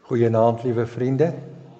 Goeienaand, liewe vriende.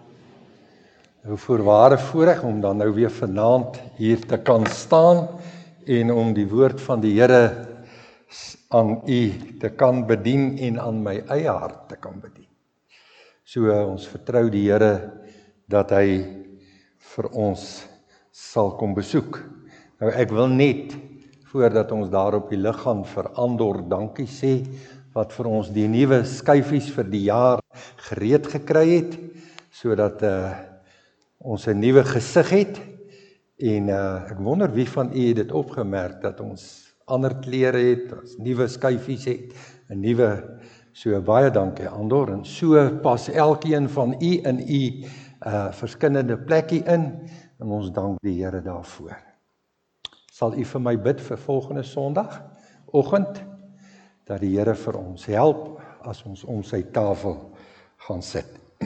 Voorware voorreg om dan nou weer vanaand hier te kan staan en om die woord van die Here aan u te kan bedien en aan my eie hart te kan bedien. So ons vertrou die Here dat hy vir ons sal kom besoek. Nou ek wil net voordat ons daar op die lig gaan vir Andor dankie sê wat vir ons die nuwe skyfies vir die jaar gereed gekry het, sodat ons 'n nuwe gesig het, en ek wonder wie van u het dit opgemerk, dat ons ander klere het, ons nuwe skyfies het, 'n nuwe, so baie dankie Andor, en so pas elkeen van u in u verskillende plekkie in, en ons dank die Here daarvoor. Sal u vir my bid vir volgende Sondag, oggend, dat die Here vir ons help, as ons om sy tafel gaan sit.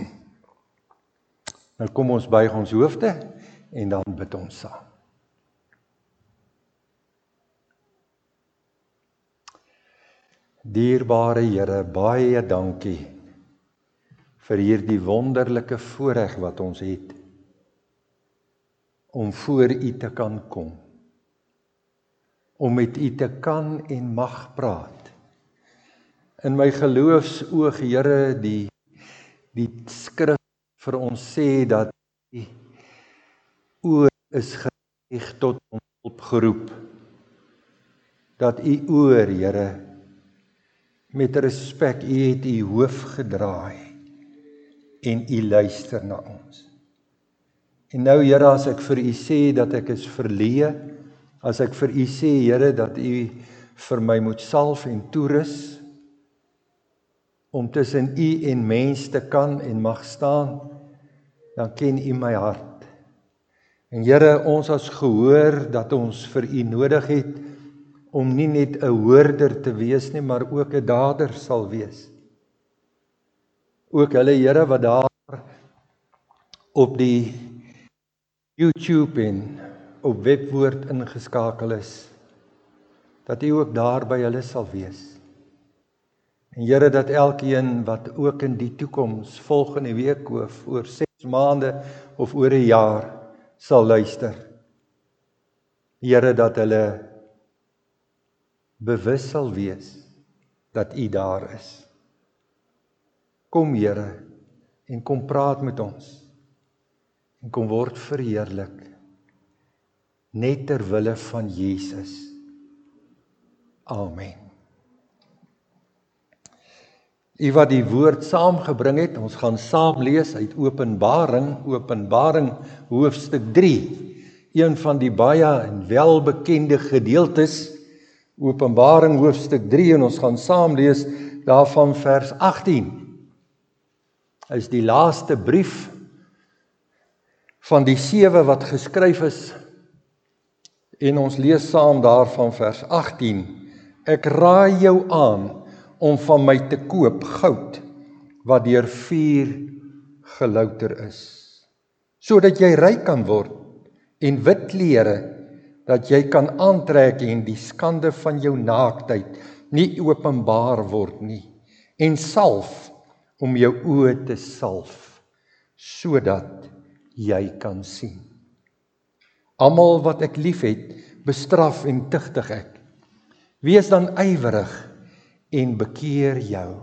Nou kom ons buig ons hoofde en dan bid ons saam. Dierbare Here, baie dankie vir hierdie wonderlike voorreg wat ons het om voor u te kan kom, om met u te kan en mag praat. In my geloofsoog, Here, die skrif vir ons sê dat die oor is gerig tot ons hulp geroep. Dat u oor, Here, met respek, u het u hoof gedraai en u luister na ons. En nou, Here, as ek vir u sê dat ek is verleë, as ek vir u sê, Here, dat u vir my moet salf en toerus, om tussen u en mens te kan en mag staan, dan ken u my hart. En Here, ons as gehoor dat ons vir u nodig het, om nie net 'n hoorder te wees nie, maar ook 'n dader sal wees. Ook hulle, Here, wat daar op die YouTube en op Webwoord ingeskakel is, dat u ook daar by hulle sal wees. En Here, dat elkeen wat ook in die toekoms, volgende week of oor 6 maande of oor 'n jaar sal luister. Here, dat hulle bewus sal wees dat u daar is. Kom Here, en kom praat met ons, en kom word verheerlik, net ter wille van Jesus. Amen. U wat die woord saamgebring het, ons gaan saam lees uit Openbaring hoofstuk 3, een van die baie en welbekende gedeeltes, Openbaring hoofstuk 3, en ons gaan saam lees daarvan vers 18. Is die laaste brief van die 7 wat geskryf is, en ons lees saam daarvan vers 18. Ek raai jou aan om van my te koop goud, wat deur vuur gelouter is, sodat jy ryk kan word, en wit klere, dat jy kan aantrek en die skande van jou naaktheid nie openbaar word nie, en salf om jou oë te salf, sodat jy kan sien. Almal wat ek lief het, bestraf en tugtig ek. Wees dan ywerig en bekeer jou.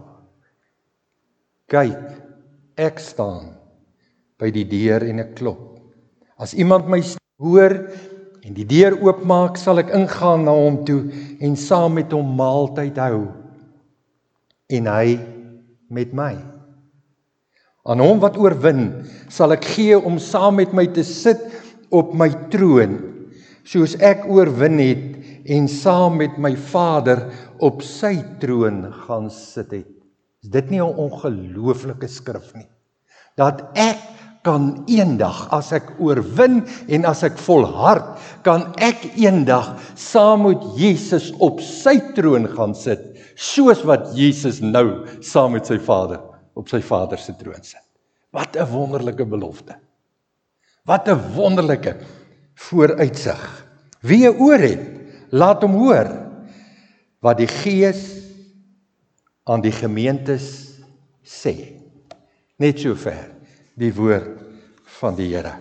Kyk, ek staan by die deur en ek klop. As iemand my stem hoor en die deur oopmaak, sal ek ingaan na hom toe en saam met hom maaltyd hou, en hy met my. Aan hom wat oorwin, sal ek gee om saam met my te sit op my troon, soos ek oorwin het en saam met my Vader op sy troon gaan sit het. Is dit nie 'n ongelooflike skrif nie? Dat ek kan eendag, as ek oorwin en as ek volhard, kan ek eendag saam met Jesus op sy troon gaan sit, soos wat Jesus nou saam met sy Vader op sy Vader se troon sit. Wat 'n wonderlike belofte. Wat 'n wonderlike vooruitsig. Wie 'n oor het, laat hom hoor wat die Gees aan die gemeentes sê. Net so ver die woord van die Here.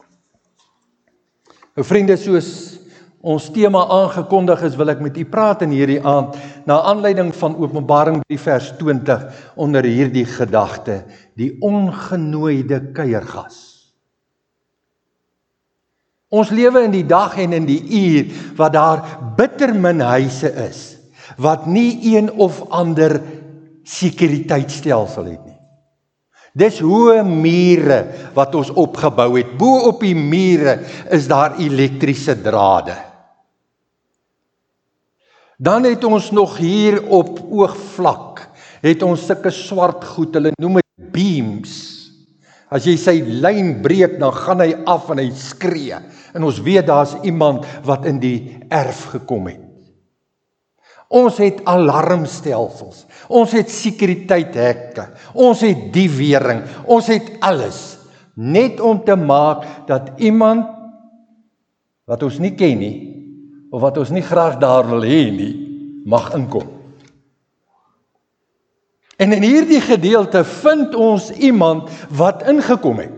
Nou vriende, soos ons tema aangekondig is, wil ek met u praat in hierdie aand, na aanleiding van Openbaring 3 vers 20, onder hierdie gedagte, die ongenooide kuiergas. Ons lewe in die dag en in die uur, wat daar bitter min huise is, wat nie een of ander sekuriteitstelsel het nie. Dis hoë mure wat ons opgebou het. Bo op die mure is daar elektriese drade. Dan het ons nog hier op oogvlak, het ons sulke swart goed, hulle noem dit beams. As jy sy lyn breek, dan gaan hy af en hy skree. En ons weet daar's iemand wat in die erf gekom het. Ons het alarmstelsels, ons het sekuriteitshekke, ons het diewering, ons het alles, net om te maak dat iemand wat ons nie ken nie, of wat ons nie graag daar wil hê nie, mag inkom. En in hierdie gedeelte vind ons iemand wat ingekom het.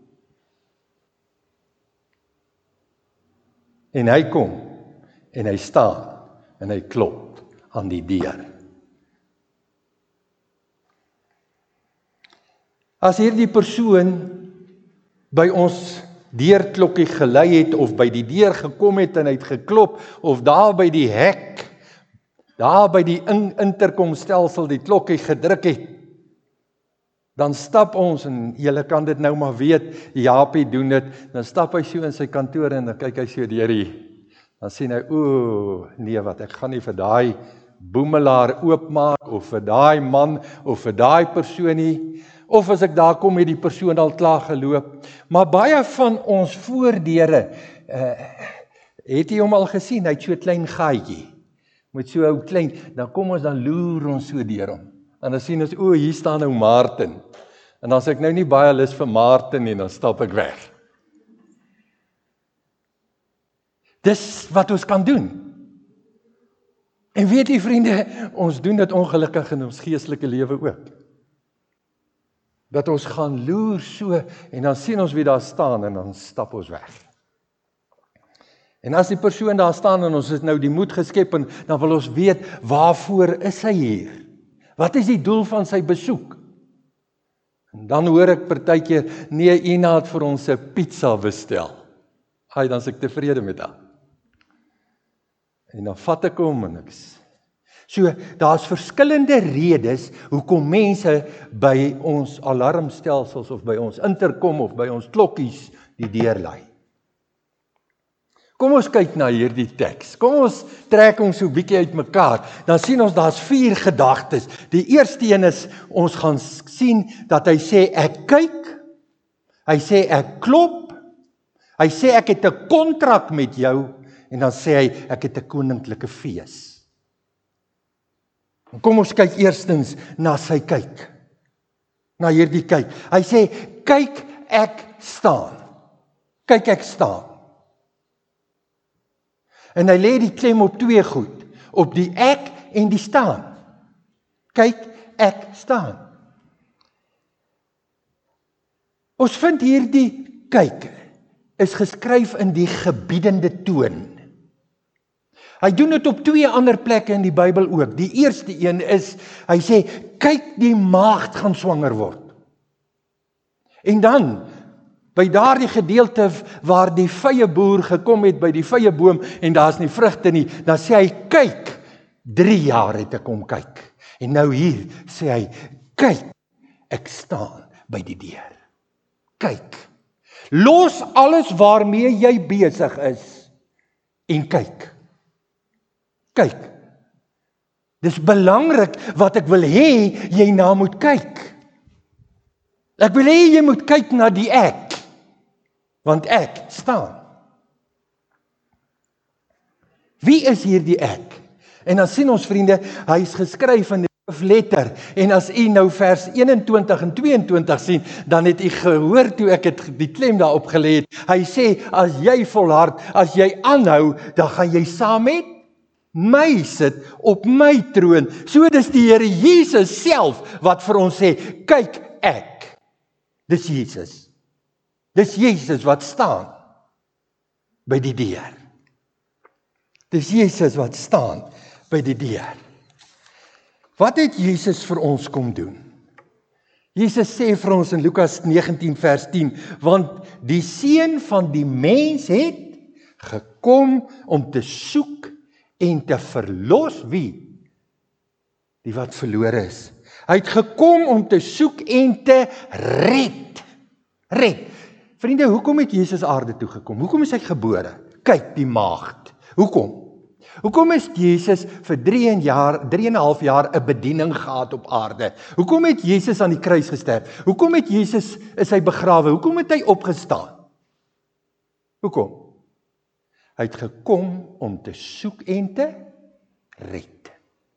En hy kom, en hy staan, en hy klop aan die deur. As hierdie persoon by ons deurklokkie gelei het, of by die deur gekom het en hy het geklop, of daar by die hek, daar by die interkomstelsel die klokkie gedruk het, dan stap ons, en julle kan dit nou maar weet, Japie doen dit, dan stap hy so in sy kantoor en dan kyk hy so deur die, dan sien hy, nee wat, ek gaan nie vir daai boemelaar oopmaak, of vir daai man, of vir daai persoon nie, of as ek daar kom, het die persoon al klaar geloop. Maar baie van ons voordeure, het jy hom al gesien, hy het so 'n klein gaatjie, met so 'n klein, dan kom ons, dan loer ons so deur hom, en dan sien ons, hier staan nou Maarten, en as ek nou nie baie lus vir Maarten nie, dan stap ek weg. Dis wat ons kan doen. En weet jy vriende, ons doen dit ongelukkig in ons geestelike lewe ook. Dat ons gaan loer so, en dan sien ons wie daar staan, en dan stap ons weg. En as die persoon daar staan, en ons het nou die moed geskep, en dan wil ons weet, waarvoor is hy hier? Wat is die doel van sy besoek? En dan hoor ek partykeer, nee, Ina het vir ons 'n pizza bestel. Dan is ek tevrede met haar. En dan vat ek hom en so, daar's verskillende redes hoekom mense by ons alarmstelsels of by ons interkom of by ons klokkies die deur lei. Kom ons kyk na hierdie teks. Kom ons trek ons so 'n bietjie uitmekaar. Dan sien ons daar's 4 gedagtes. Die eerste een is, ons gaan sien dat hy sê ek kyk, hy sê ek klop, hy sê ek het 'n kontrak met jou, en dan sê hy, ek het 'n koninklike fees. Kom ons kyk eerstens na sy kyk. Na hierdie kyk. Hy sê, kyk ek staan. Kyk ek staan. En hy lê die klem op 2 goed. Op die ek en die staan. Kyk ek staan. Ons vind hierdie kyk is geskryf in die gebiedende toon. Hy doen dit op 2 ander plekke in die Bybel ook. Die eerste een is, hy sê, kyk die maagd gaan swanger word. En dan, by daardie gedeelte waar die vyeboer gekom het by die vyeboom en daar's nie vrugte nie, dan sê hy, kyk, 3 jaar het ek kom kyk. En nou hier sê hy, kyk, ek staan by die deur. Kyk. Los alles waarmee jy besig is en kyk. Kyk. Dis belangrik wat ek wil hê jy na moet kyk. Ek wil hê jy moet kyk na die ek, want ek staan. Wie is hier die ek? En dan sien ons vriende, hy is geskryf in die hoofletter, en as u nou vers 21 en 22 sien, dan het u gehoor toe ek het die klem daarop gelê het. Hy sê, as jy volhard, as jy aanhou, dan gaan jy saam met my sit op my troon. So dis die Here Jesus self wat vir ons sê, kyk ek Dis Jesus. Dis Jesus wat staan by die deur. Dis Jesus wat staan by die deur. Wat het Jesus vir ons kom doen? Jesus sê vir ons in Lukas 19 vers 10, want die Seun van die mens het gekom om te soek en te verlos wie? Die wat verlore is. Hy het gekom om te soek en te red. Red. Vriende, hoekom het Jesus aarde toe gekom? Hoekom is hy gebore? Kyk, die maagd. Hoekom? Hoekom is Jesus vir 3,5 jaar 'n bediening gehad op aarde? Hoekom het Jesus aan die kruis gesterf? Hoekom het Jesus is hy begrawe? Hoekom het hy opgestaan? Hoekom? Hy het gekom om te soek en te red.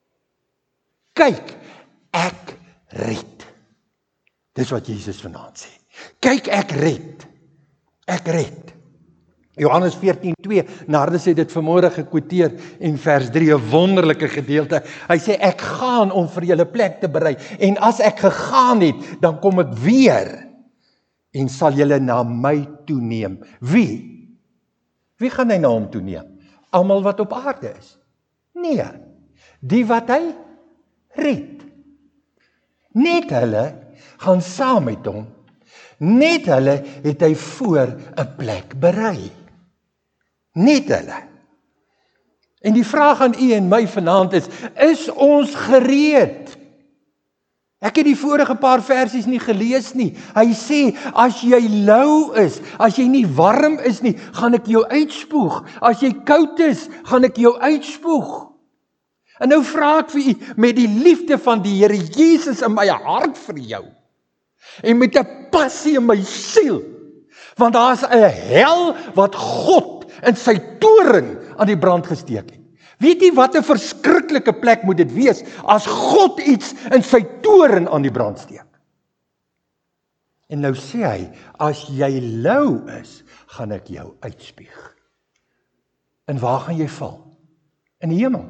Kyk, ek red. Dis wat Jesus vanaand sê. Kyk, ek red. Ek red. Johannes 14:2, Nardes het dit vanmôre gekwoteer en vers 3, 'n wonderlike gedeelte. Hy sê, ek gaan om vir julle plek te berei, en as ek gegaan het, dan kom ek weer, en sal julle na my toeneem. Wie? Wie gaan hy na hom toeneem? Almal wat op aarde is? Nee, die wat hy red. Net hulle gaan saam met hom. Net hulle het hy voor 'n plek berei. Net hulle. En die vraag aan u en my vanaand is ons gereed? Ek het die vorige paar versies nie gelees nie. Hy sê, as jy lou is, as jy nie warm is nie, gaan ek jou uitspoeg. As jy koud is, gaan ek jou uitspoeg. En nou vra ek vir u, met die liefde van die Here Jesus in my hart vir jou, en met 'n passie in my siel, want daar is 'n hel wat God in sy toren aan die brand gesteek het. Weet jy wat 'n verskriklike plek moet dit wees, as God iets in sy toren aan die brand steek? En nou sê hy, as jy lou is, gaan ek jou uitspieg. En waar gaan jy val? In die hemel?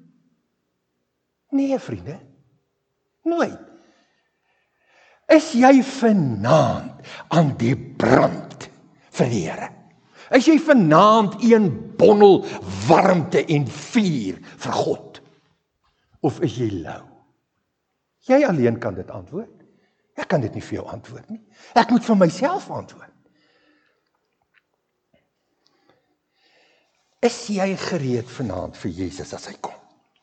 Nee, vriende, nooit. Is jy vanaand aan die brand vir die Here? Is jy vanaand een bondel warmte en vuur vir God? Of is jy lou? Jy alleen kan dit antwoord. Ek kan dit nie vir jou antwoord nie. Ek moet vir myself antwoord. Is jy gereed vanaand vir Jesus as hy kom?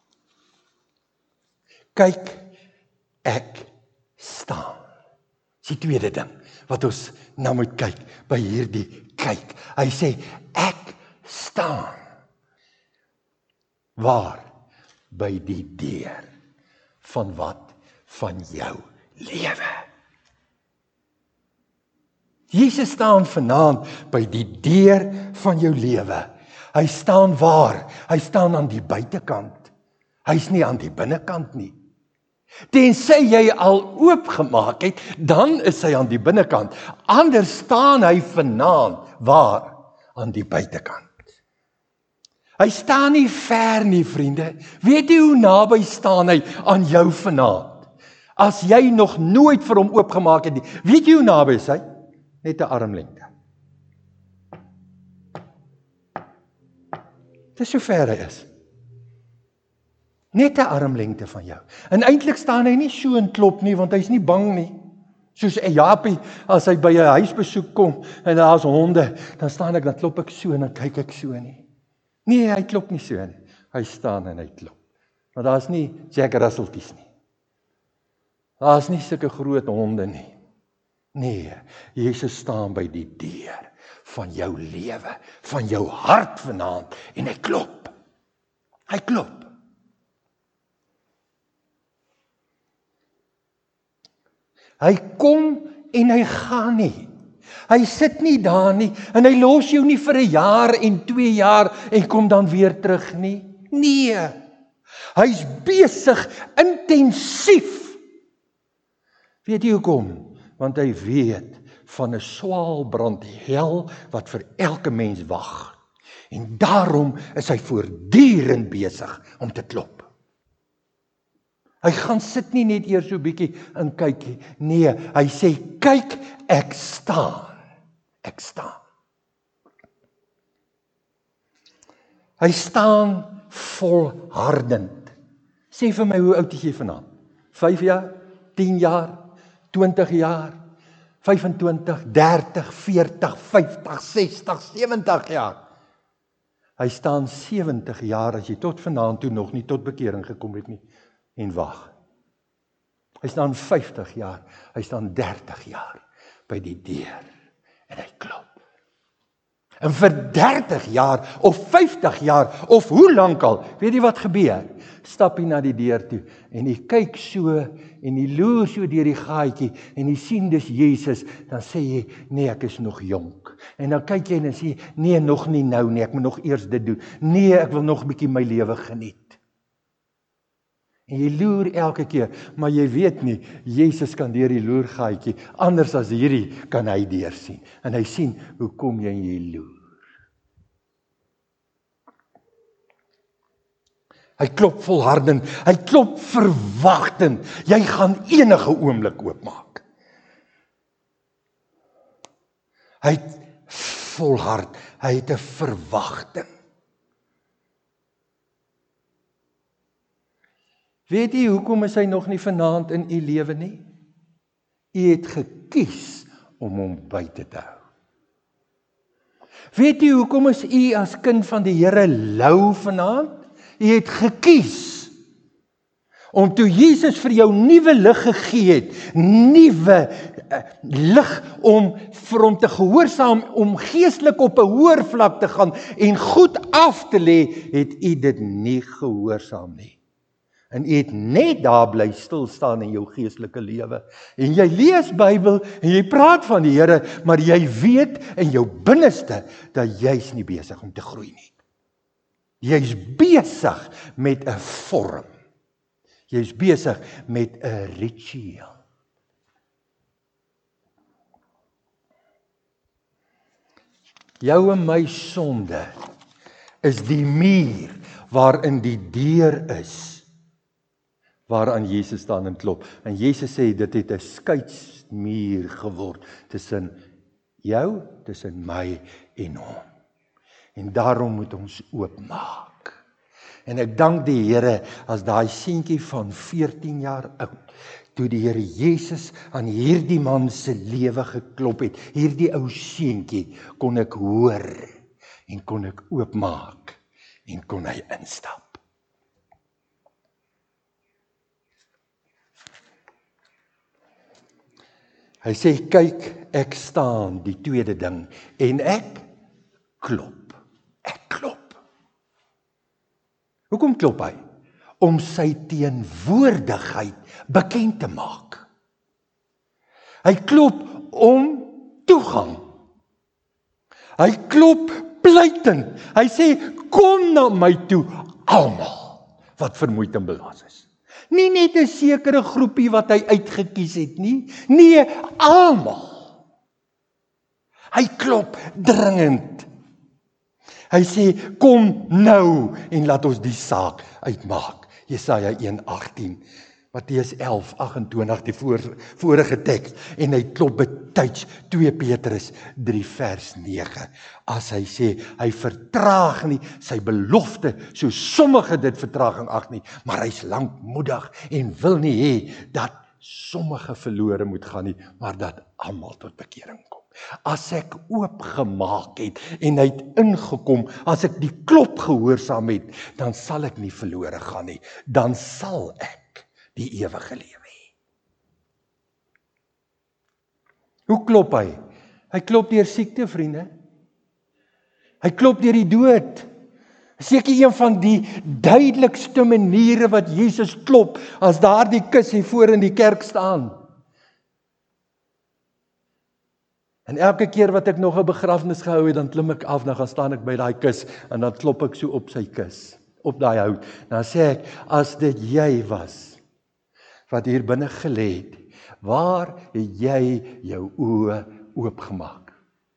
Kyk, ek staan. Dis die tweede ding wat ons nou moet kyk by hierdie kyk. Hy sê, ek staan. Waar? By die deur. Van wat? Van jou lewe. Jesus staan vanaand by die deur van jou lewe. Hy staan waar? Hy staan aan die buitekant. Hy's nie aan die binnekant nie. Tensy jy al oopgemaak het, dan is hy aan die binnekant. Anders staan hy vanaand waar? Aan die buitekant. Hy staan nie ver nie, vriende. Weet jy hoe naby staan hy aan jou vanaand? As jy nog nooit vir hom oopgemaak het nie. Weet jy hoe naby is hy? Net 'n armlengte. Dis hoe ver hy is. Net 'n armlengte van jou. En eintlik staan hy nie so en klop nie, want hy's nie bang nie. Soos 'n Japie, as hy by 'n huisbesoek kom, en daar's honde, dan staan ek, dan klop ek so, en dan kyk ek so nie. Nee, hy klop nie so nie. Hy staan en hy klop. Maar daar's nie Jack Russeltjies nie. Daar's nie sulke groot honde nie. Nee, Jesus staan by die deur van jou lewe, van jou hart vanaand, en hy klop. Hy klop. Hy kom en hy gaan nie. Hy sit nie daar nie, en hy los jou nie vir 1 jaar en 2 jaar, en kom dan weer terug nie. Nee, hy's besig, intensief. Weet jy hoekom? Want hy weet van 'n swaalbrand hel wat vir elke mens wag. En daarom is hy voortdurend besig om te klop. Hy gaan sit nie net eers so bietjie en kyk nie. Nee, hy sê, kyk, ek staan. Ek staan. Hy staan volhardend. Sê vir my, hoe oud is jy vanaand? 5 jaar, 10 jaar, 20 jaar, 25, 30, 40, 50, 60, 70 jaar. Hy staan 70 jaar as jy tot vanaand toe nog nie tot bekering gekom het nie. En wag. Hy staan 50 jaar, hy staan 30 jaar by die deur en hy klop. En vir 30 jaar of 50 jaar of hoe lank al, weet jy wat gebeur? Stap hy na die deur toe en hy kyk so en hy loer so deur die gaatjie en hy sien dis Jesus, dan sê hy, nee, ek is nog jonk. En dan kyk jy en sê, nee, nog nie nou nie, ek moet nog eers dit doen. Nee, ek wil nog 'n bietjie my lewe geniet. En jy loer elke keer, maar jy weet nie, Jesus kan deur die loergaatjie, anders as hierdie, kan hy deur sien. En hy sien, hoe kom jy en jy loer? Hy klop volhardend, hy klop verwagtend, jy gaan enige oomblik oopmaak. Hy het volhard, hy het 'n verwagting. Weet jy hoekom is hy nog nie vanaand in u lewe nie? U het gekies om hom buite te hou. Weet jy hoekom is u as kind van die Here lou vanaand? U het gekies om toe Jesus vir jou nuwe lig gegee het, nuwe lig om vir hom te gehoorsaam, om geestelik op 'n hoër vlak te gaan en goed af te lê, het u dit nie gehoorsaam nie. En jy het net daar bly stil staan in jou geestelike lewe. En jy lees Bybel en jy praat van die Here, maar jy weet in jou binneste dat jy's nie besig om te groei nie. Jy's besig met 'n vorm. Jy's besig met 'n ritueel. Jou en my sonde is die muur waarin die deur is, waaraan Jesus staan en klop. En Jesus sê, dit het 'n skeidsmuur geword tussen jou, tussen my en hom. En daarom moet ons oopmaak. En ek dank die Here as daai seentjie van 14 jaar oud, toe die Here Jesus aan hierdie man se lewe geklop het, hierdie ou seentjie, kon ek hoor en kon ek oopmaak en kon hy instap. Hy sê, kyk, ek staan, die tweede ding, en ek klop. Ek klop. Hoekom klop hy? Om sy teenwoordigheid bekend te maak. Hy klop om toegang. Hy klop pleitend. Hy sê, kom na my toe, almal wat vermoeid en belas is. Nie net 'n sekere groepie wat hy uitgekies het nie. Nee, almal. Hy klop dringend. Hy sê, kom nou en laat ons die saak uitmaak. Jesaja 1:18, Matteus 11:28, die vorige teks. En hy klop betyds 2 Petrus 3 vers 9. As hy sê, hy vertraag nie sy belofte, so sommige dit vertraging ag nie, maar hy's lankmoedig en wil nie hê dat sommige verlore moet gaan nie, maar dat almal tot bekering kom. As ek oopgemaak het en hy het ingekom, as ek die klop gehoorsaam het, dan sal ek nie verlore gaan nie, dan sal ek die ewige lewe hê. Hoe klop hy? Hy klop deur siekte, vriende. Hy klop deur die dood. Seker een van die duidelikste maniere wat Jesus klop, as daar die kus hier voor in die kerk staan. En elke keer wat ek nog 'n begrafnis gehou het, dan klim ek af, dan gaan staan ek by daai kus, en dan klop ek so op sy kus, op daai hout. Dan sê ek, as dit jy was, wat hier binne gelê het, waar het jy jou oë oopgemaak?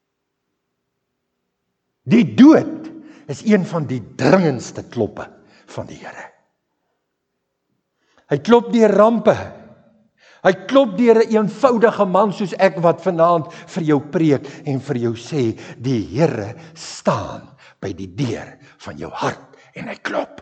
Die dood is een van die dringendste kloppe van die Here. Hy klop deur rampe. Hy klop deur 'n eenvoudige man soos ek wat vanaand vir jou preek en vir jou sê, die Here staan by die deur van jou hart en hy klop.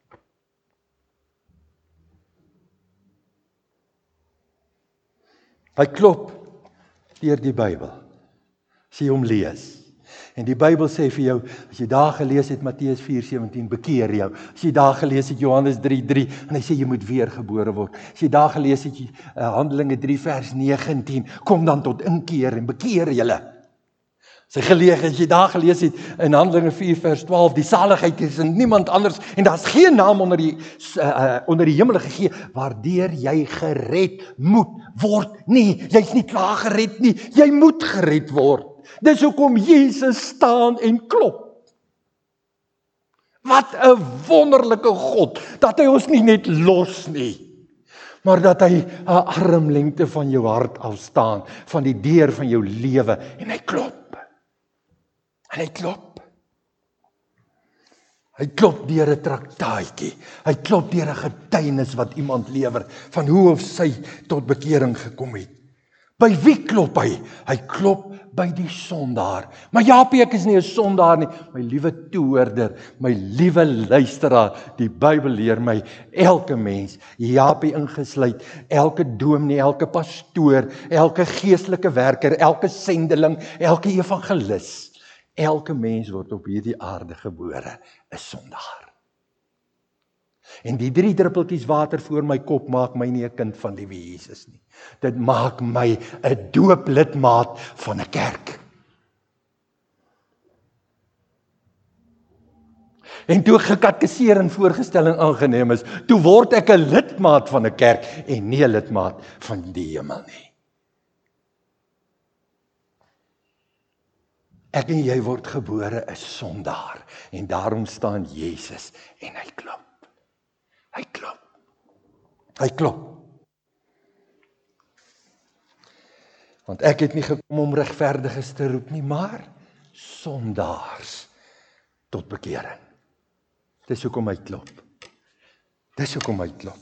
Hy klop deur die Bybel. As jy hom lees. En die Bybel sê vir jou, as jy daar gelees het Matteus 4:17, bekeer jou. As jy daar gelees het Johannes 3:3, en hy sê jy moet weergebore word. As jy daar gelees het Handelinge 3 vers 19, kom dan tot inkeer en bekeer julle. As jy daar gelees het in Handelinge 4 vers 12, die saligheid is in niemand anders, en daar's geen naam onder die hemel gegee, waardeur jy gered moet word nie. Jy's nie klaar gered nie, jy moet gered word. Dis hoekom Jesus staan en klop. Wat 'n wonderlike God, dat hy ons nie net los nie, maar dat hy 'n armlengte van jou hart afstaan, van die deur van jou lewe, en hy klop. En hy klop. Hy klop deur 'n traktaatjie. Hy klop deur 'n getuienis wat iemand lewer, van hoe of sy tot bekering gekom het. By wie klop hy? Hy klop by die sondaar. Maar Japie, ek is nie 'n sondaar nie. My liewe toehoorder, my liewe luisteraar, die Bybel leer my, elke mens, Japie ingesluit, elke dominee, elke pastoor, elke geestelike werker, elke sendeling, elke evangelis, elke mens word op hierdie aarde gebore, 'n sondaar. En die 3 druppeltjies water voor my kop maak my nie 'n kind van liewe Jesus nie. Dit maak my 'n dooplidmaat van 'n kerk. En toe gekatkeseer en voorgestelling aangeneem is, toe word ek 'n lidmaat van 'n kerk en nie 'n lidmaat van die hemel nie. Ek en jy word gebore 'n sondaar en daarom staan Jesus en hy klop. Hy klop. Hy klop. Want ek het nie gekom om regverdiges te roep nie, maar sondaars tot bekering. Dis hoekom hy klop. Dis hoekom hy klop.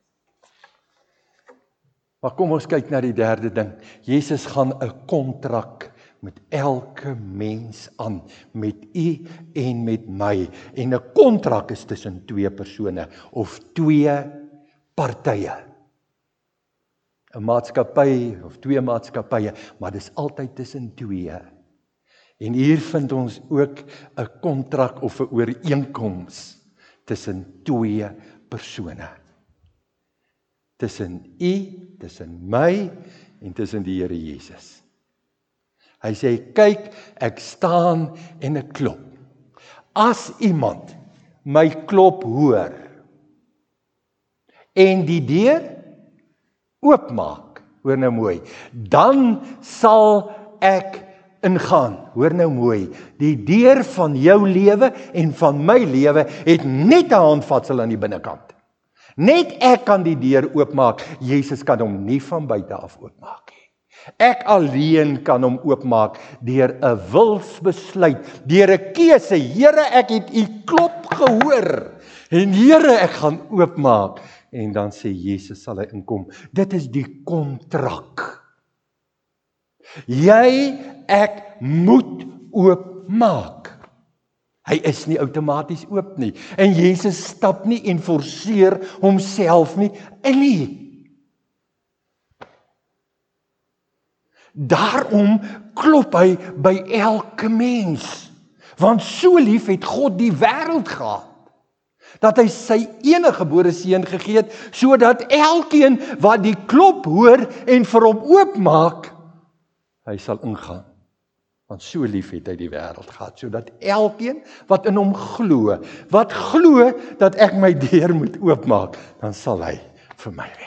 Maar kom ons kyk na die derde ding. Jesus gaan 'n kontrak met elke mens aan, met u en met my. En 'n kontrak is tussen 2 persone of 2 partye. 'n Maatskappy of 2 maatskappye, maar dis altyd tussen 2. En hier vind ons ook 'n kontrak of 'n ooreenkoms tussen 2 persone. Tussen u, tussen my en tussen die Here Jesus. Hy sê, kyk, ek staan en ek klop. As iemand my klop hoor en die deur oopmaak, hoor nou mooi, dan sal ek ingaan. Hoor nou mooi, die deur van jou lewe en van my lewe het net 'n handvatsel aan die binnekant. Net ek kan die deur oopmaak. Jesus kan hom nie van buite af oopmaak nie. Ek alleen kan hom oopmaak deur 'n wilsbesluit, deur 'n keuse. Here, ek het u klop gehoor en Here, ek gaan oopmaak. En dan sê Jesus, sal hy inkom. Dit is die kontrak. Jy, ek moet oopmaak. Hy is nie outomaties oop nie. En Jesus stap nie en forceer homself nie in nie. Daarom klop hy by elke mens. Want so lief het God die wêreld gehad, dat hy sy eniggebore seun gegee het, sodat elkeen wat die klop hoor en vir hom oopmaak, hy sal ingaan. Want so lief het hy die wêreld gehad, sodat elkeen wat in hom glo, wat glo dat ek my deur moet oopmaak, dan sal hy vir my red.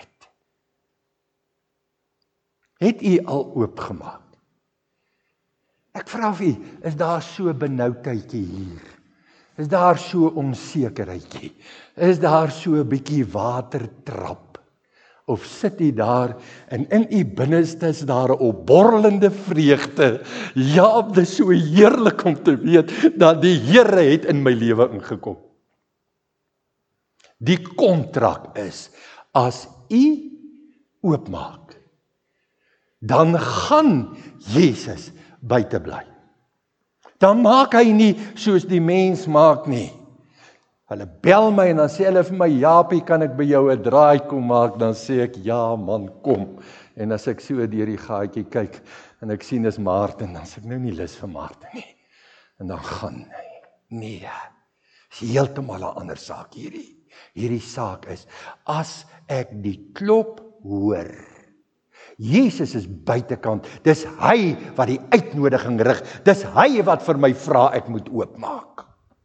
Het u al oopgemaak? Ek vra vir u, is daar so benoudheidjie hier? Is daar so onsekerheidjie? Is daar so 'n bietjie watertrap? Of sit u daar en in u binneste is daar 'n opborrelende vreugde? Ja, dit is so heerlik om te weet dat die Here het in my lewe ingekom. Die kontrak is, as u oopmaak, dan gaan Jesus buite bly. Dan maak hy nie soos die mens maak nie. Hulle bel my en dan sê hulle vir my, Japie, kan ek by jou 'n draai kom maak? Dan sê ek, ja man, kom. En as ek so deur die gaatjie kyk, en ek sien is Martin, dan sê ek nou nie lus vir Martin nie. En dan gaan hy. Nee, is heeltemal 'n ander saak hierdie. Hierdie saak is, as ek die klop hoor, Jesus is buitekant, dis hy wat die uitnodiging rig, dis hy wat vir my vra ek moet oopmaak.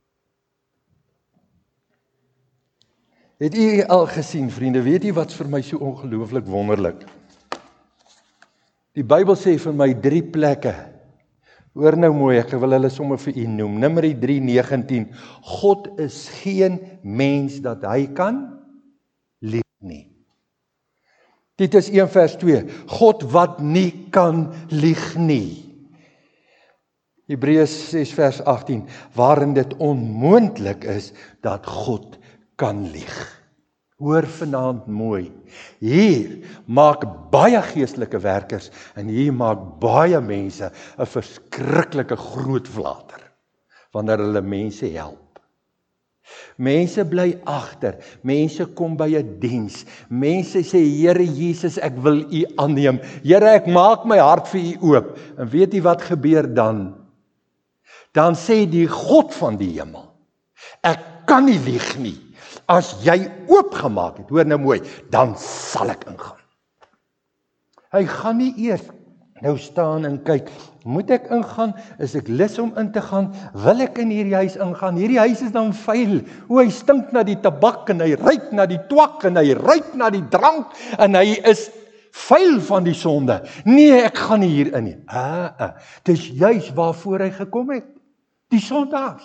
Het u al gesien, vriende, weet u wat vir my so ongelooflik wonderlik? Die Bybel sê vir my 3 plekke, hoor nou mooi, ek wil hulle sommer vir u noem, Numeri 3:19, God is geen mens dat hy kan lieg nie. Titus 1:2, God wat nie kan lieg nie. Hebreërs 6:18, waarin dit onmoontlik is dat God kan lieg. Hoor vanaand mooi, hier maak baie geestelike werkers en hier maak baie mense 'n verskriklike groot flater wanneer hulle mense help. Mense bly agter, mense kom by 'n diens, mense sê, Here Jesus, ek wil u aanneem, Here, ek maak my hart vir u oop, en weet u wat gebeur dan? Dan sê die God van die hemel, ek kan nie lieg nie, as jy oopgemaak het, hoor nou mooi, dan sal ek ingaan. Hy gaan nie eers nou staan en kyk, moet ek ingaan, is ek lus om in te gaan, wil ek in hierdie huis ingaan, hierdie huis is dan vuil, hy stink na die tabak, en hy ruik na die twak, en hy ruik na die drank, en hy is vuil van die sonde, nee, ek gaan nie hier in nie, dis juis waarvoor hy gekom het, die sondaars.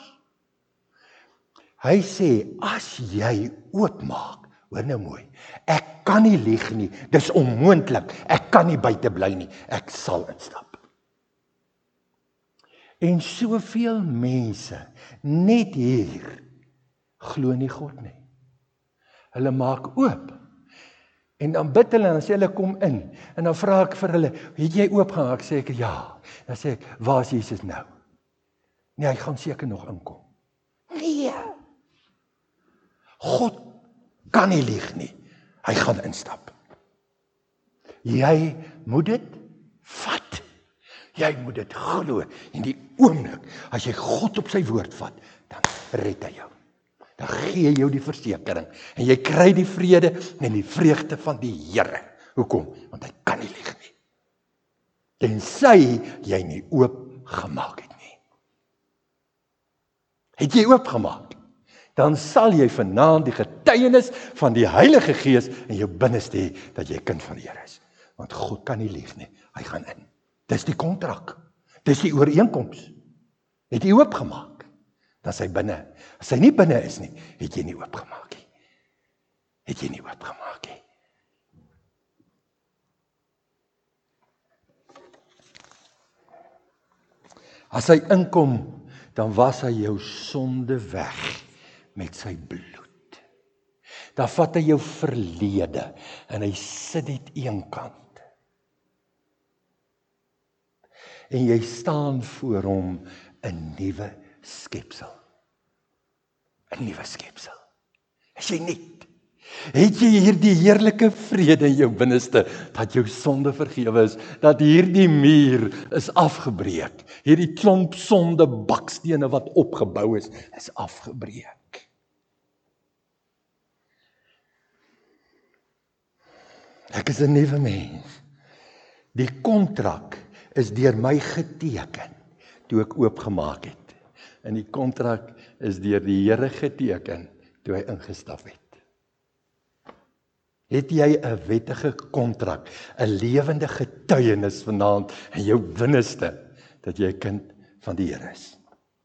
Hy sê, as jy oopmaak, hoor nou mooi, ek kan nie lieg nie, dis onmoontlik, ek kan nie buite bly nie, ek sal instap. En soveel mense, net hier, glo nie God nie. Hulle maak oop, en dan bid hulle, en dan sê hulle, kom in, en dan vra ek vir hulle, het jy oopgemaak? Sê ek, ja. Dan sê ek, waar is Jesus nou? Nee, hy gaan seker nog inkom. Nee, God kan nie lieg nie, hy gaan instap. Jy moet dit vat, jy moet dit glo, en die oomblik, as jy God op sy woord vat, dan red hy jou. Dan gee hy jou die versekering, en jy kry die vrede, en die vreugde van die Here. Hoekom? Want hy kan nie lieg nie. Tensy jy nie oopgemaak het nie. Het jy oopgemaak? Dan sal jy vanaand die getuienis van die Heilige Gees in jou binneste hê, dat jy kind van die Here is. Want God kan nie lieg nie, hy gaan in. Dis die kontrak, dis die ooreenkoms. Het jy oopgemaak, dan is hy binne. As hy nie binne is nie, het jy nie oopgemaak nie. Het jy nie oopgemaak nie. As hy inkom, dan was hy jou sonde weg met sy bloed. Dan vat hy jou verlede en hy sit dit eenkant. En jy staan voor hom 'n nuwe skepsel. 'n Nuwe skepsel. Is jy net? Het jy hierdie heerlike vrede in jou binneste, dat jou sonde vergewe is, dat hierdie muur is afgebreek, hierdie klomp sonde bakstene wat opgebou is afgebreek. Ek is 'n nuwe mens. Die kontrak is deur my geteken, toe ek oopgemaak het. En die kontrak is deur die Here geteken, toe hy ingestap het. Het jy 'n wettige kontrak, 'n lewende getuienis vanaand in jou binneste, dat jy 'n kind van die Here is?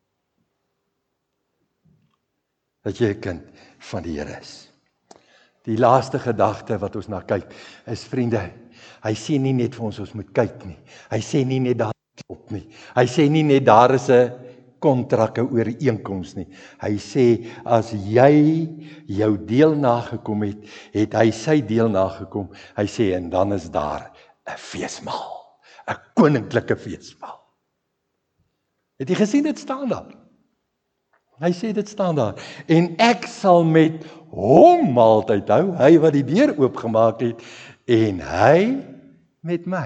Dat jy 'n kind van die Here is. Die laaste gedagte wat ons na kyk, is vriende, hy sê nie net vir ons moet kyk nie. Hy sê nie net daar klop nie. Hy sê nie net daar is 'n kontrak, 'n ooreenkoms nie. Hy sê, as jy jou deel nagekom het, het hy sy deel nagekom. Hy sê, en dan is daar 'n feesmaal, 'n koninklike feesmaal. Het jy gesien, dit staan daar? Hy sê, dit staan daar. En ek sal met hom maaltyd hou, hy wat die deur oopgemaak het, en hy met my.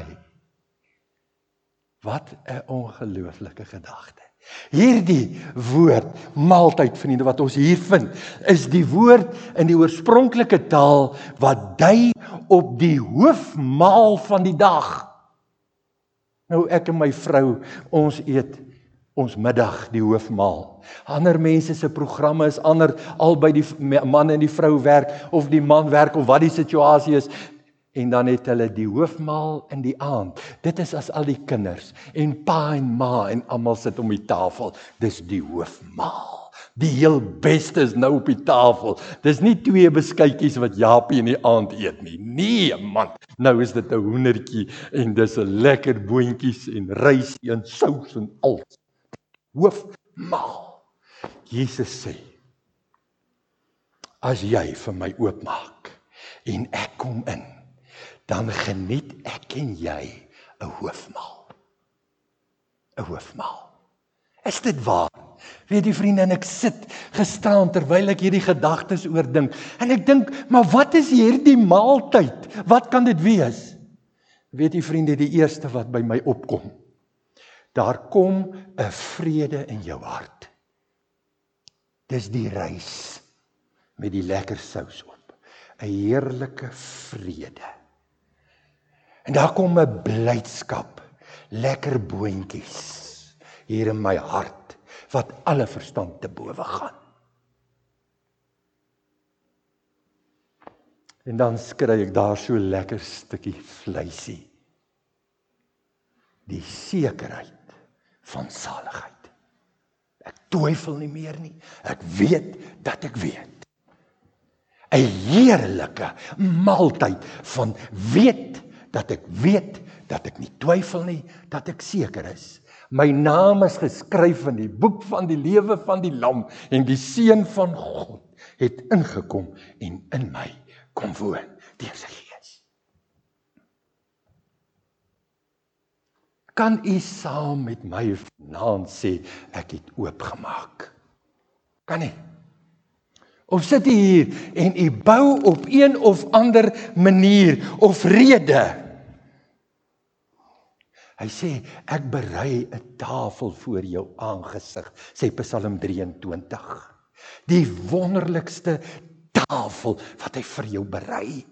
Wat 'n ongelooflike gedagte. Hierdie woord, maaltyd, vriende, wat ons hier vind, is die woord in die oorspronklike taal wat dui op die hoofmaal van die dag. Nou, ek en my vrou, ons eet ons middag die hoofmaal. Ander mense se programme is ander, albei die man en die vrou werk, of die man werk, of wat die situasie is, en dan het hulle die hoofmaal in die aand. Dit is as al die kinders, en pa en ma, en almal sit om die tafel, dis die hoofmaal. Die heel beste is nou op die tafel. Dis nie 2 beskuitjies wat Japie in die aand eet nie. Nee man, nou is dit 'n hoendertjie, en dis 'n lekker boontjies, en rysie, en sous, en alles. Hoofmaal. Jesus sê, as jy vir my oopmaak, en ek kom in, dan geniet ek en jy 'n hoofmaal. 'n Hoofmaal. Is dit waar? Weet jy vriende, en ek sit gisteraan terwyl ek hierdie gedagtes oordink, en ek dink, maar wat is hierdie maaltyd? Wat kan dit wees? Weet jy vriende, die eerste wat by my opkom, daar kom 'n vrede in jou hart. Dis die rys met die lekker sous op. 'n Heerlike vrede. En daar kom 'n blydskap, lekker boontjies hier in my hart, wat alle verstand te bowe gaan. En dan skry ek daar so lekker stukkie vleisie. Die sekerheid van saligheid. Ek twyfel nie meer nie. Ek weet dat ek weet. 'n Heerlike maaltyd van weet dat ek nie twyfel nie, dat ek seker is. My naam is geskryf in die boek van die lewe van die Lam, en die Seun van God het ingekom en in my kom woon deur sy Gees. Kan u saam met my vanaand sê, ek het oopgemaak? Kan nie? Of sit u hier en u bou op een of ander manier of rede? Hy sê, ek berei 'n tafel voor jou aangesig, sê Psalm 23. Die wonderlikste tafel wat hy vir jou berei.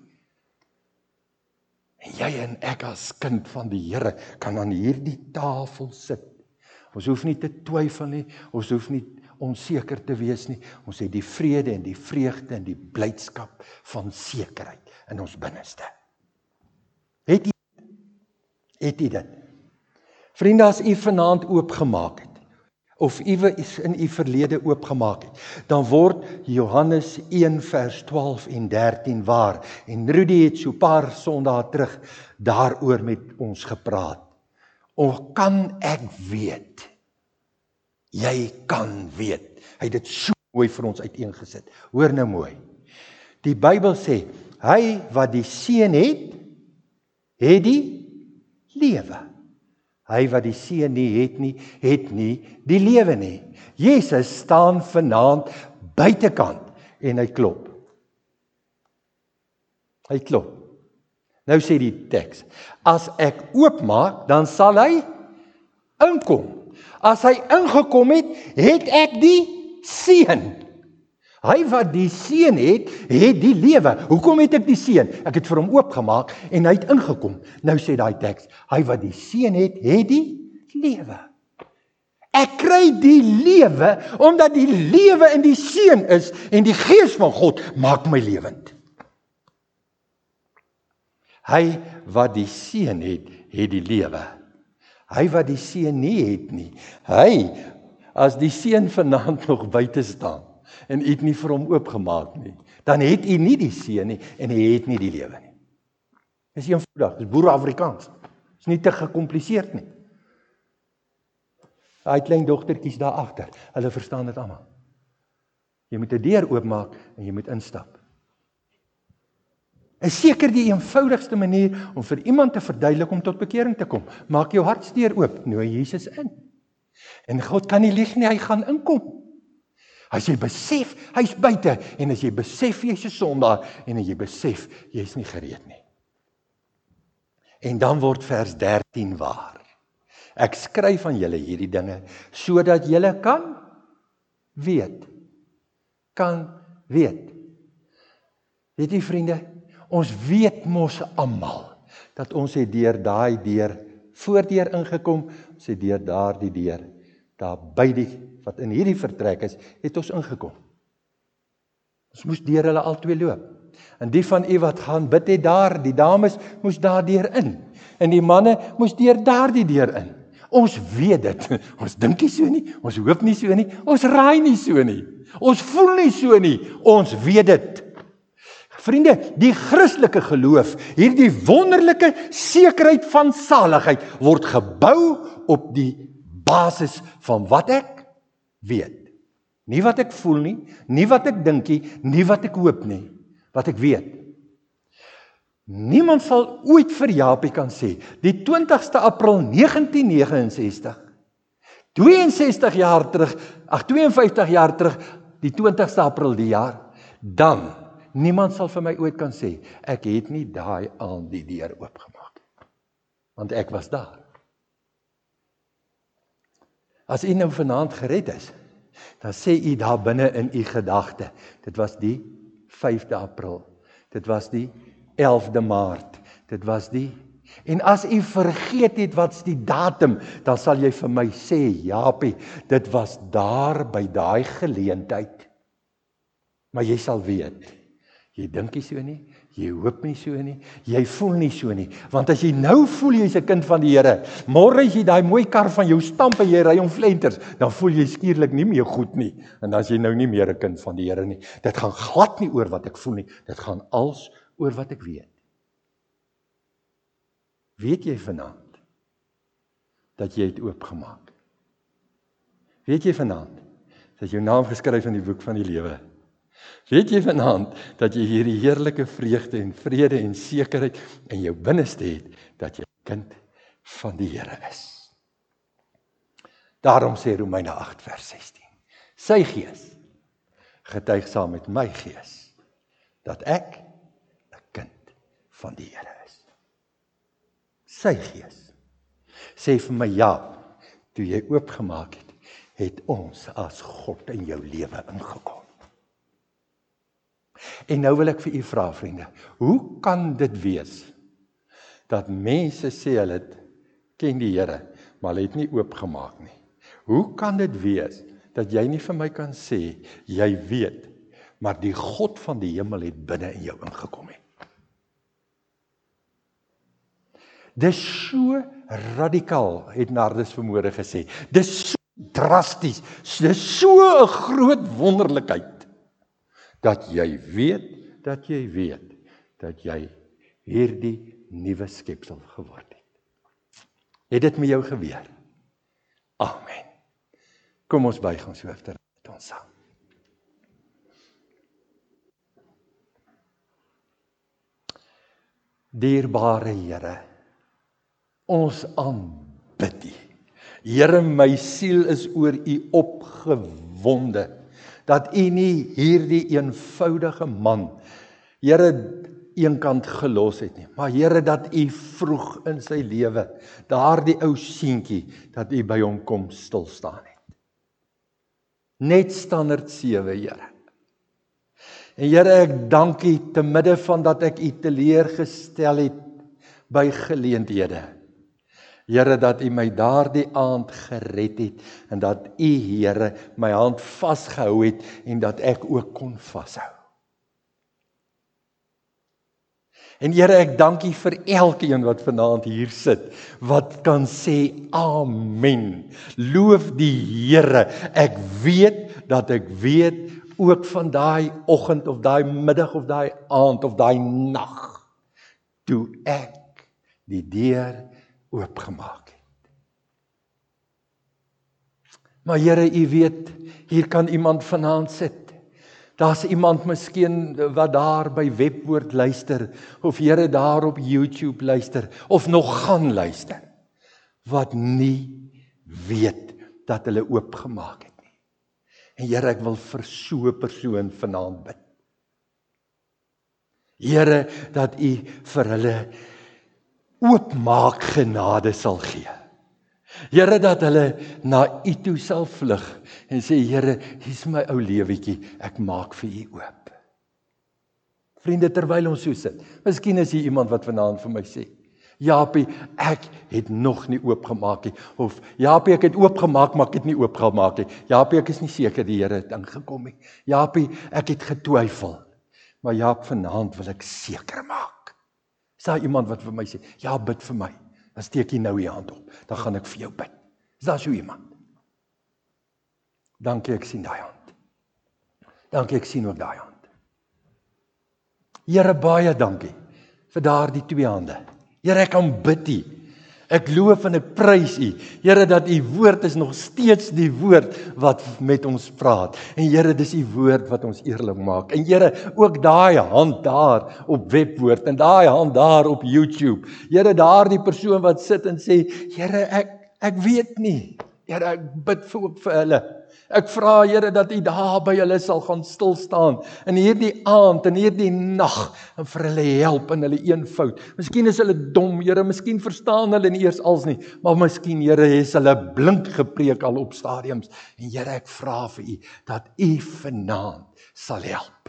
En jy en ek as kind van die Here kan aan hierdie tafel sit. Ons hoef nie te twyfel nie, ons hoef nie onseker te wees nie. Ons het die vrede en die vreugde en die blydskap van sekerheid in ons binneste. Het u dit? Vriende, as u vanaand oopgemaak het, of iets in u verlede oopgemaak het, dan word Johannes 1 vers 12 en 13 waar. En Rudy het so 'n paar Sondae terug daaroor met ons gepraat. Of kan ek weet? Jy kan weet. Hy het dit so mooi vir ons uiteengesit. Hoor nou mooi. Die Bybel sê, hy wat die Seun het, het die lewe. Hy wat die Seun nie het nie die lewe nie. Jesus staan vanaand buitekant en hy klop. Hy klop. Nou sê die teks, as ek oopmaak, dan sal hy inkom. As hy ingekom het, het ek die Seun. Hy wat die Seun het die lewe. Hoekom het ek die Seun? Ek het vir hom oopgemaak en hy het ingekom. Nou sê daai teks, hy wat die Seun het die lewe. Ek kry die lewe omdat die lewe in die Seun is en die Gees van God maak my lewend. Hy wat die Seun het die lewe. Hy wat die Seun nie het nie. Hy, as die Seun vanaand nog buite staan en u het nie vir hom oopgemaak nie, dan het u nie die Seun nie en hy het nie die lewe nie. Dis eenvoudig, dis boere Afrikaans. Dis nie te gekompliseerd nie. Daai klein dogtertjies daar agter, hulle verstaan dit almal. Jy moet 'n deur oopmaak en jy moet instap. Is seker die eenvoudigste manier om vir iemand te verduidelik om tot bekering te kom. Maak jou hartsdeur oop, nooi Jesus in. En God kan nie lieg nie, hy gaan inkom. As jy besef, hy's buite, en as jy besef jy's 'n sondaar, en as jy besef jy's nie gereed nie. En dan word vers 13 waar. Ek skryf aan julle hierdie dinge, sodat julle kan weet. Weet jy vriende, ons weet mos almal, dat ons het deur daai deur, voordeur ingekom, ons het deur daardie deur, daar by die, wat in hierdie vertrek is, het ons ingekom. Ons moes deur hulle al twee loop. En die van u wat gaan bid het daar, die dames moes daar deur in. En die manne moes deur daardie deur in. Ons weet dit, ons dink nie so nie, ons hoop nie so nie, ons raai nie so nie, ons voel nie so nie, ons weet dit. Vriende, die Christelike geloof, hierdie wonderlike sekerheid van saligheid, word gebou op die basis van wat ek weet. Nie wat ek voel nie, nie wat ek dink nie, nie wat ek hoop nie, wat ek weet. Niemand sal ooit vir Japie kan sê, die 20ste April 1969, 52 jaar terug, die 20ste April die jaar, dan, niemand sal vir my ooit kan sê, ek het nie daai aand die deur oopgemaak, want ek was daar. As u nou vanaand gered is, dan sê u daar binne in u gedagte, dit was die 5de April, dit was die 11de Maart, dit was die, en as u vergeet het wat's die datum, dan sal jy vir my sê, Japie, dit was daar by daai geleentheid, maar jy sal weet, jy dink nie so nie, jy hoop nie so nie, jy voel nie so nie, want as jy nou voel jy's 'n kind van die Here, môre as jy daai mooi kar van jou stamp en jy ry om flenters, dan voel jy skielik nie meer goed nie, en dan is jy nou nie meer 'n kind van die Here nie. Dit gaan glad nie oor wat ek voel nie, dit gaan als oor wat ek weet. Weet jy vanaand dat jy het oopgemaak? Weet jy vanaand dat jou naam geskryf in die boek van die lewe? Weet jy vanaand dat jy hierdie heerlike vreugde en vrede en sekerheid in jou binneste het, dat jy kind van die Here is? Daarom sê Romeine 8 vers 16, sy gees getuig saam met my gees, dat ek 'n kind van die Here is. Sy gees sê vir my, ja, toe jy oopgemaak het, het ons as God in jou lewe ingekom. En nou wil ek vir u vra, vriende, hoe kan dit wees, dat mense sê hulle ken die Here, maar hulle het nie oopgemaak nie? Hoe kan dit wees, dat jy nie vir my kan sê, jy weet, maar die God van die hemel het binne in jou ingekom het? Dis so radikaal, het Nardus vanmôre gesê. Dis so drasties, dis so 'n groot wonderlikheid, dat jy weet, dat jy hierdie nuwe skepsel geword het. Het dit met jou gebeur? Amen. Kom ons buig ons hoofde met ons saam. Dierbare Here, ons aanbid U. Here, my siel is oor U opgewonde, dat U nie hierdie eenvoudige man, Here, eenkant gelos het nie, maar Here, dat U vroeg in sy lewe, daardie ou seentjie, dat U by hom kom stil staan het. Net standaard 7, Here. En Here, ek dank U te midde van dat ek U teleurgestel het by geleenthede. Here, dat U my daardie aand gered het, en dat U, Here, my hand vasgehou het, en dat ek ook kon vashou. En Here, ek dank U vir elkeen wat vanaand hier sit, wat kan sê, Amen. Loof die Here. Ek weet, dat ek weet, ook van daai oggend, of daai middag, of daai aand, of daai nag, toe ek die deur oopgemaak het. Maar Here, U weet, hier kan iemand vanaand sit. Daar's iemand miskien wat daar by Webwoord luister, of Here daar op YouTube luister, of nog gaan luister, wat nie weet dat hulle oopgemaak het nie. En Here, ek wil vir so 'n persoon vanaand bid. Here, dat U vir hulle oopmaak genade sal gee. Here, dat hulle na U toe sal vlug en sê, Here, hier's my ou lewetjie, ek maak vir U oop. Vriende, terwyl ons so sit, miskien is hier iemand wat vanaand vir my sê, Japie, ek het nog nie oopgemaak nie, of Japie, ek het oopgemaak, maar ek het nie oopgemaak nie. Japie, ek is nie seker die Here het ingekom nie. Japie, ek het getwyfel. Maar Jaap, vanaand wil ek seker maak. Is daar iemand wat vir my sê, ja, bid vir my. Dan steek jy nou jy hand op, dan gaan ek vir jou bid. Is daar so iemand? Dankie, ek sien daai hand. Dankie, ek sien ook daai hand. Here, baie dankie vir daardie 2 hande. Here, ek aanbid U. Ek loof en ek prys U. Here, dat U woord is nog steeds die woord wat met ons praat. En Here, dis U woord wat ons eerlik maak. En Here, ook daai hand daar op Webwoord en daai hand daar op YouTube. Here, daardie persoon wat sit en sê, Here, ek weet nie. Here, ek bid vir hulle. Ek vra, Here, dat U daar by hulle sal gaan stil staan in hierdie aand, in hierdie nag, en vir hulle help in hulle eenvoud. Miskien is hulle dom, Here, miskien verstaan hulle nie eers als nie, maar miskien, Here, is hulle blink gepreek al op stadiums. En Here, ek vra vir U, dat U vanaand sal help.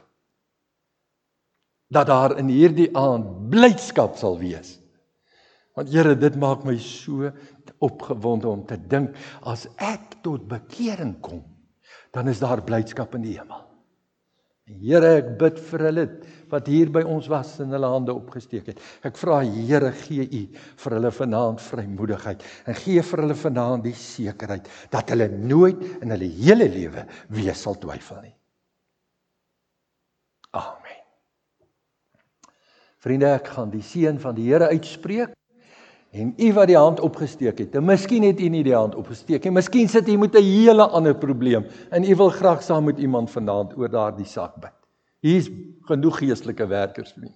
Dat daar in hierdie aand blydskap sal wees. Want Here, dit maak my so opgewonde om te dink, as ek tot bekering kom, dan is daar blydskap in die hemel. Here, ek bid vir hulle wat hier by ons was en hulle hande opgesteek het. Ek vra, Here, gee U vir hulle vanaand vrymoedigheid en gee vir hulle vanaand die sekerheid dat hulle nooit in hulle hele lewe weer sal twyfel nie. Amen. Vriende, ek gaan die seën van die Here uitspreek. En U wat die hand opgesteek het, en miskien het U nie die hand opgesteek nie, miskien sit U met 'n hele ander probleem, en U wil graag saam met iemand vanaand oor daardie saak bid. Hier is genoeg geestelike werkers, vriende.